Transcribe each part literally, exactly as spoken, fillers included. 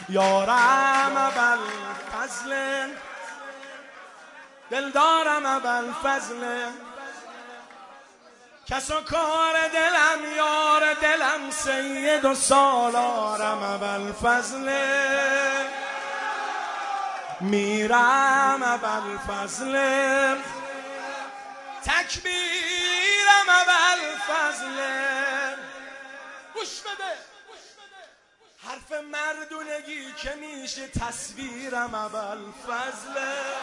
یارم ابل فضل، دلدارم ابل فضل، کس و کار دلم یار دلم سید و سالارم ابل فضل، میرم ابل فضل، تکبیرم ابل فضل. گوش بده حرف مردونگی که میشه تصویرم ابل فضل،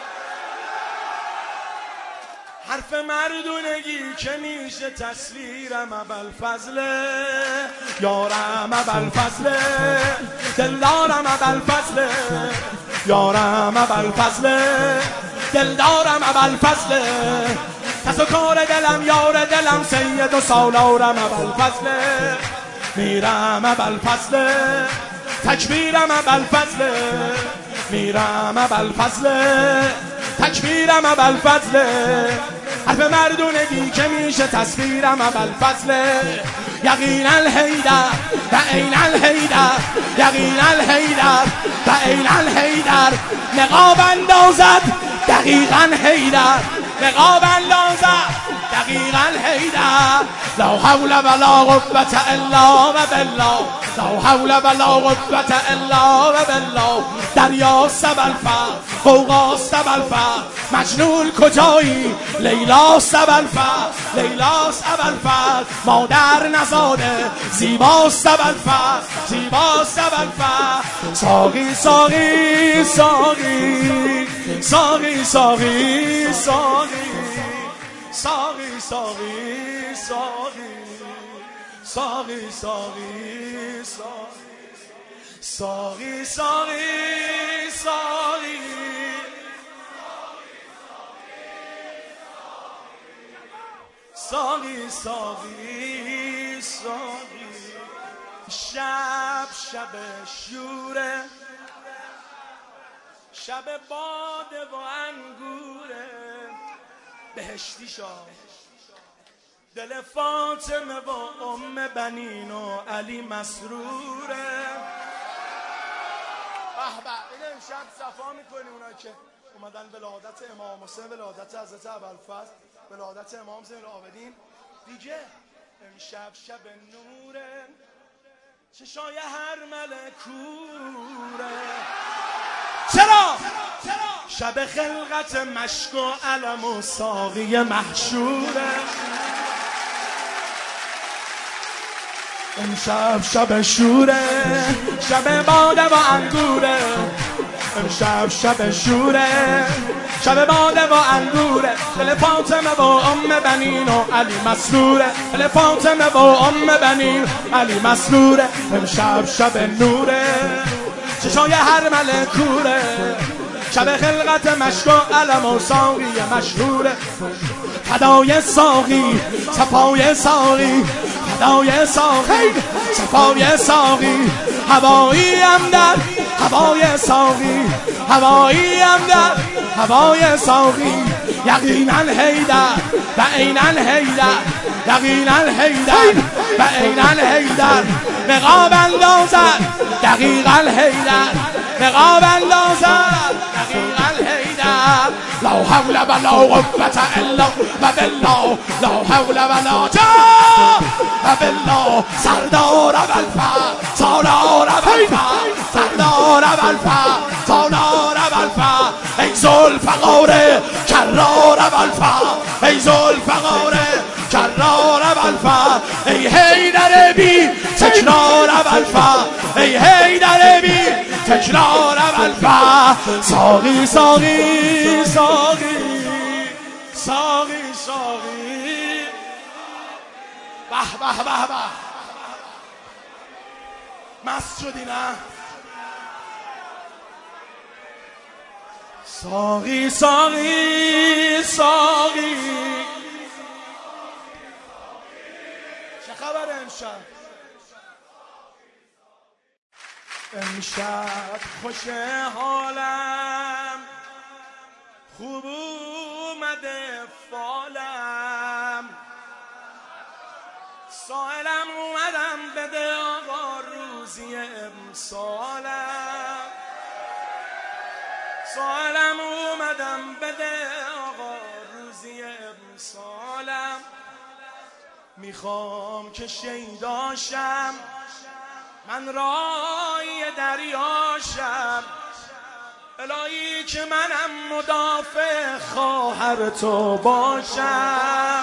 حرف مردونگی که میشه تصویرم ابل فضل، یارم ابل فضل، دلدارم ابل فضل، یارم ابل فضل، دلدارم ابل فضل، کس و کار دلم یار دلم سید و سالارم ابل فضل، میرم ابل فضل، تکبیرم ابل فضل، میرم ابل فضل، تکبیرم ابل فضل، حرف مردونگی که میشه تصویرم ابل فضل، یقینا الحیدر و عین الحیدر، یقینا الحیدر و عین الحیدر، نقاب اندازد دقیقا حیدر، نقاب اندازد دقیقا حیدر، لا حول ولا قوة الا بالله، لا حول ولا قوة الا بالله، دریا سبل فر غوغا سبل فر، مجنون کجایی لیلا سبل فر، لیلا سبل فر، مادر نزاده زیبا سبل فر، زیبا سبل فر، ساقی ساقی ساقی ساقی ساقی ساقی ساقی ساقی ساقی ساقی ساقی ساقی ساقی ساقی ساقی ساقی ساقی، شب شب شوره، شب باده و انگوره، بهشتی شاه دل فاطمه و ام بنین و علی مسروره. به به این امشب صفا میکنی اونا که اومدن ولادت امام حسین، ولادت حضرت ابوالفضل، ولادت امام زین العابدین دیگه. امشب شب نوره، چشای هر ملکوره، چرا؟ شب خلقت مشک و علم و ساقی محشوره، امشب شب شوره، شب باده و انگوره، امشب شب شوره، شب باده و انگوره، دل فاطمه و ام بنین و علی مسروره، دل فاطمه و ام بنین علی مسروره، امشب شب نوره، چشای هر ملکوره، شب خلقت مشک و علم و ساقی مشهوره، فدای ساقی صفای ساقی، فدای ساقی صفای ساقی، هوایی هم در هوای ساقی، هوایی هم در هوای ساقی، یقینا حیدر و عینا حیدر، یقینا حیدر و عینا حیدر، نقاب اندازد دقیقا حیدر، نقاب اندازد دقیقا حیدر، لا حول ولا قوة الا بالله، لا حول ولا جاه بالله، سردار ابوالفضل سالار ابوالفضل، سردار ابوالفضل سالار ابوالفضل، ای ذوالفقار کرار ابوالفضل، ای ذوالفقار کرار ابوالفضل، ای حیدر بی تکرار ابوالفضل، ای حیدر بی تکرار ابوالفضل، ساقی ساقی ساقی ساقی ساقی، به به به به، مست شدی نه؟ ساقی ساقی ساقی، چه خبر امشب؟ امشب خوش حالم، خوب اومده فالم، سائلم اومدم بده آقا روزی امسالم، سوالم اومدم بده آقا روزی امسالم، میخوام که شیداشم من رای دریاشم، الهی که منم مدافع خواهر تو باشم،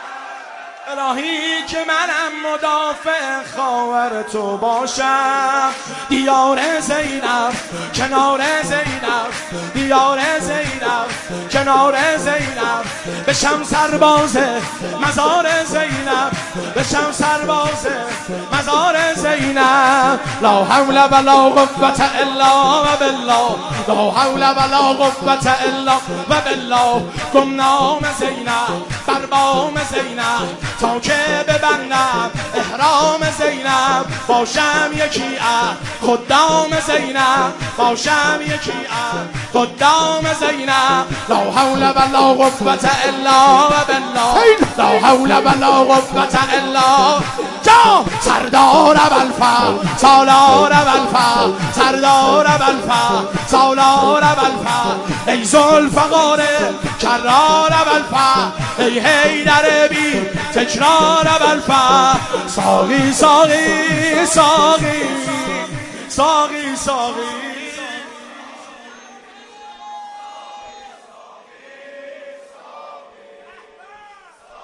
الهی که منم مدافع خواهر تو باشم. دیار زینب کنار زینب، دیار زینب کنار زینب، بشم سرباز مزار زینب، بشم سرباز مزار زینب. لا حول ولا قوة الا بالله، لا حول ولا قوة الا بالله. گمنام زینب بر بام زینب تا که ببندم احرام زینب، باشم یکی از خدام زینب، باشم یکی از خدام زینب. لا حول ولا قوة الا بالله، لا حول ولا قوة الا جا. سردار ابوالفضل سالار ابوالفضل، سردار ابوالفضل سالار ابوالفضل، ای ذوالفقار کرار ابوالفضل، ای حیدر بی تکرار ابوالفضل. ساقی ساقی ساقی ساقی ساقی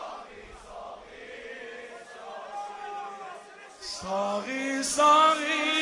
ساقی ساقی